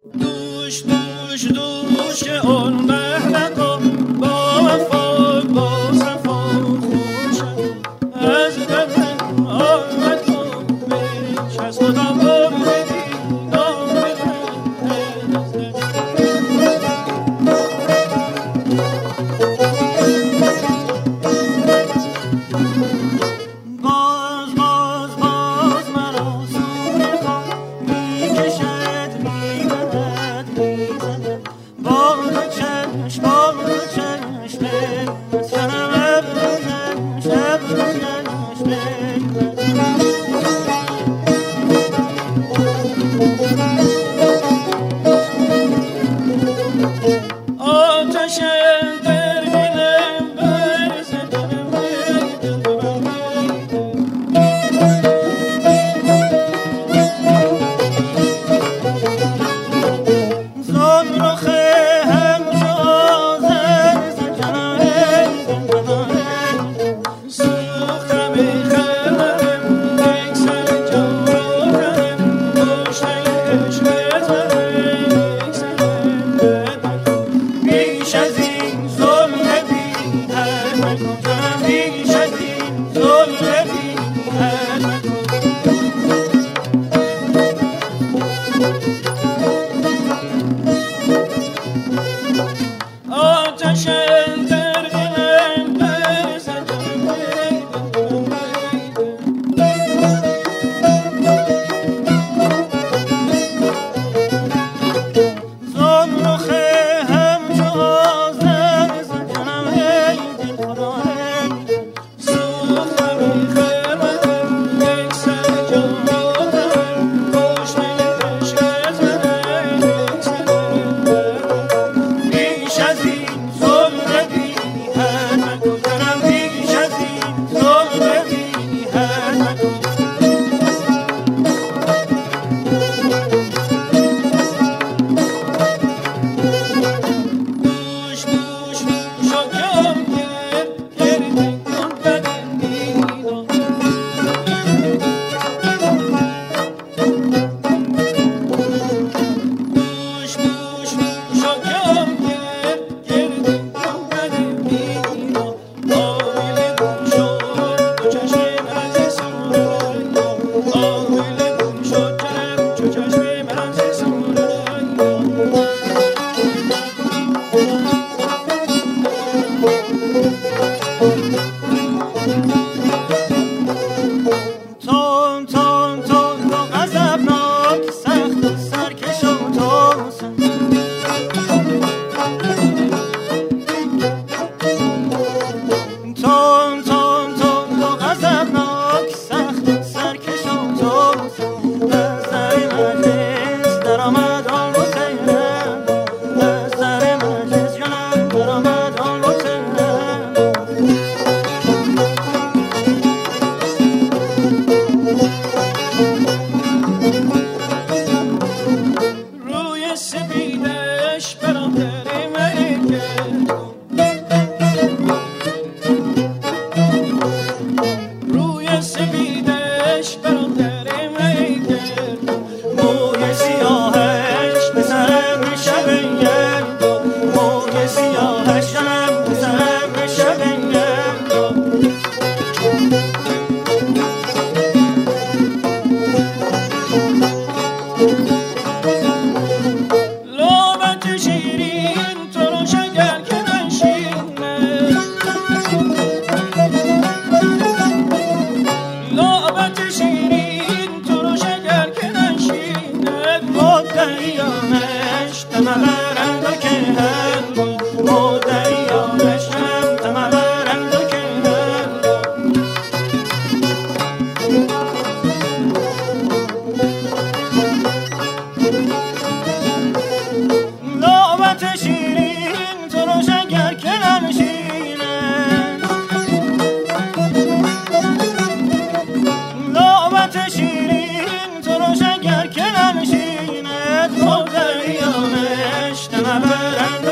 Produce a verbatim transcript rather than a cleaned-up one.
دوش دوش دوش که اون مهلکو با وفا با صفا خوشم از دلم آمد و بیش از خودم بردی نام من از دل. باز باز باز مرا سوی خود میکشد میبرد میزند باد چشم باد چشم از شنم ابرونم شب آتش در دلم برزد زمرخ همچو آذر زنجانم سوختم خرم یک سر جانم کشته عشقت یک سر بیش از این ظلم بی هر مکن بیش از این ظلم بی هر مکن آتش در دلم برزد زمرخ همچو آذر زنجانم ای دل خدا سوختم خرمدم یک سر جانم کشته عشقت یک سر بیش از این ظلم بی هر مکن بیش از این ظلم بی هر مکن دوش دوش شکم کرد گرد کن بدن بیدان دوش دوش شکم کرد گرد کن بدن بیدان آویل گم شد دو چشم از سروران آویل گم شد جنم چو چشم از سروران تون تون تون تو غضبناک سخت و سرکش و توسن تون تون تون تو غضبناک سخت و سرکش و توسن از در مجلس در آمد آن حسینم از در مجلس جانم در آمد آن حسینم روی سپیدش برادر ملکه روی سپیدش برادر ملکه موی سیاهش به سرم شب گرد موی سیاهش جانم به سرم شب گرد لابت شیرین ترش اگر که نشینه لابت شیرین ترش اگر که نشینه مدعیانش تمبرند و که هند مدعیانش هم تمبرند و که هند لابت شیرین ترش اگر که نشینه لابت شیرین ترش اگر که نشینه مدعیانش تمبرند